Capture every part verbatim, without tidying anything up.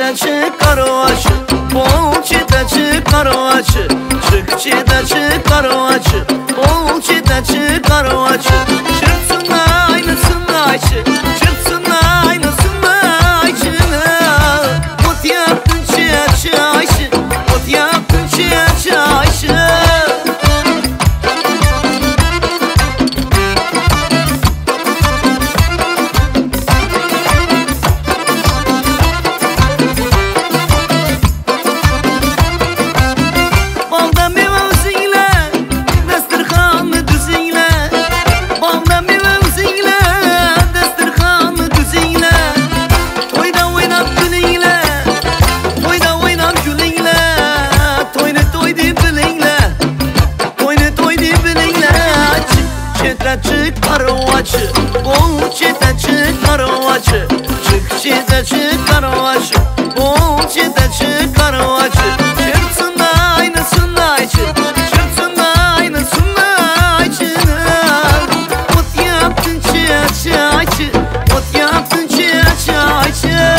Çıkçıda çıkar o acı, bolçıda çıkar o acı. Çıkçıda çıkar o acı, bolçıda çıkar o acı. Çırpsın aynısını acı, çırpsın aynısını acı. Ot yaptın çiğ acı, ot yaptın çiğ acı. Çıkar o acı, bolçıda çıkar o acı. Çıkçıda çıkar o acı, bolçıda çıkar o acı. Çırpsın aynısını acı, çırpsın aynısını acı. Ot yaptın çiğ acı, ot yaptın çiğ acı.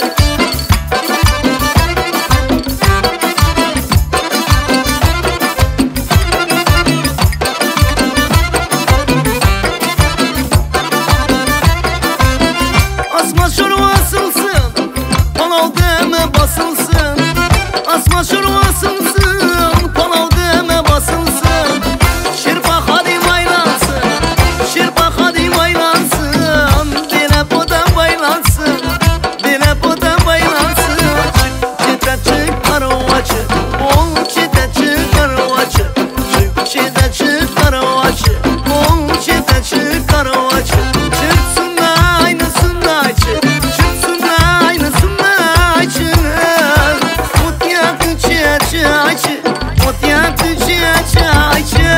Asma şuru asılsın, panaldeme basılsın. Asma şuru asılsın, panaldeme basılsın. Şirpa hadi baylansın, şirpa hadi baylansın. Dile podan baylansın, dile podan baylansın. Çıkçıda çıkar o acı, bolçıda çıkar o acı. Çıkçıda çıkar o acı, bolçıda çıkar o acı. Çıksın aynısını acı, çıksın aynısını acı. Ot yaptın çiğ acı, ot yaptın çiğ acı.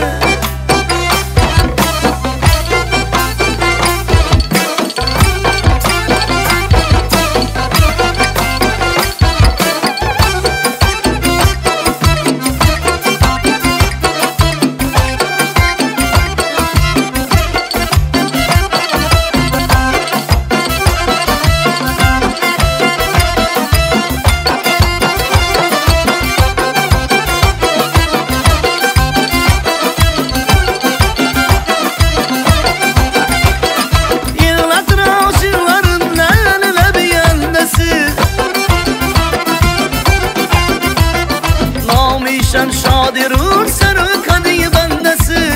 Namişan şadirur sarı kadı bendesi.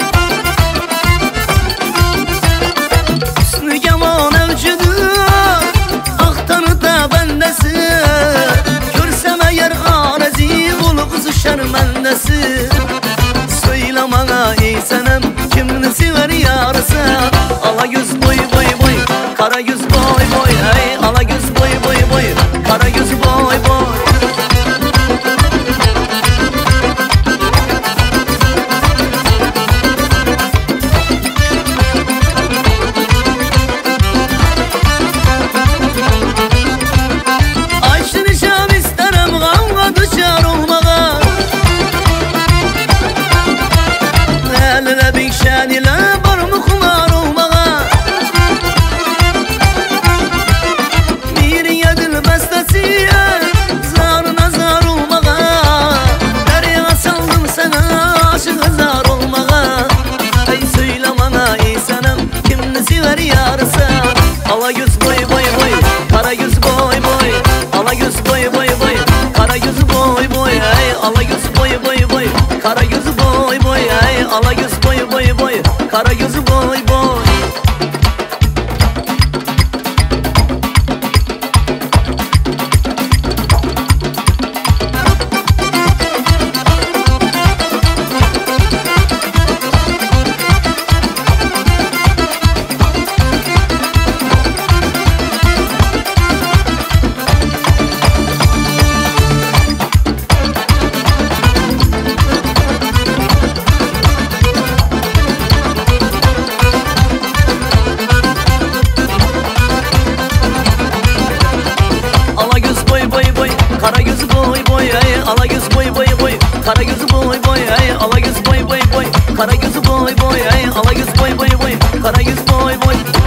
Hüsnü yaman evcidir, aktanı da bendesi. Görsem eğer arazi ol kızı şermendesi. Söyle bana ey senem, kimini sever yarısı. Ala yüz boy boy boy, kara yüz boy boy. Hey ala yüz boy boy boy, kara yüz boy boy. Ala yüz boy boy boy, kara yüz boy boy. Ala yüz boy boy boy, kara yüz boy boy. Hey ala yüz boy boy boy, kara yüz boy boy. Hey ala yüz boy boy boy, kara yüz boy boy. Kara yüz boy boy ay, ala yüz boy boy boy. Kara yüz boy boy ay, ala yüz boy boy boy. Kara yüz boy boy ay, ala yüz boy boy boy. Kara yüz boy boy.